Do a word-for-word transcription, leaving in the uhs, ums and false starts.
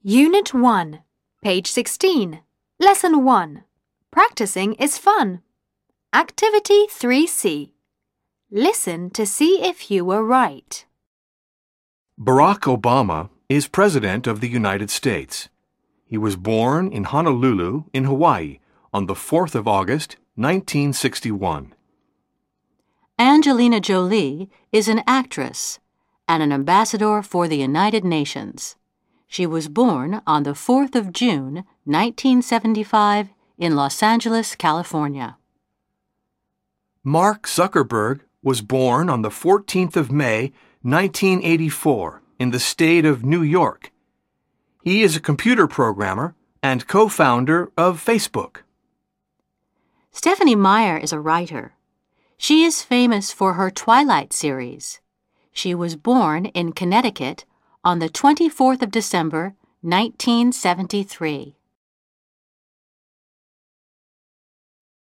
Unit one, page sixteen, Lesson one. Practicing is fun. Activity three C. Listen to see if you were right. Barack Obama is President of the United States. He was born in Honolulu, in Hawaii, on the fourth of August, nineteen sixty-one. Angelina Jolie is an actress and an ambassador for the United Nations. She was born on the fourth of June, nineteen seventy-five, in Los Angeles, California. Mark Zuckerberg was born on the fourteenth of May, nineteen eighty-four, in the state of New York. He is a computer programmer and co-founder of Facebook. Stephenie Meyer is a writer. She is famous for her Twilight series. She was born in Connecticut on the twenty-fourth of December, nineteen seventy-three.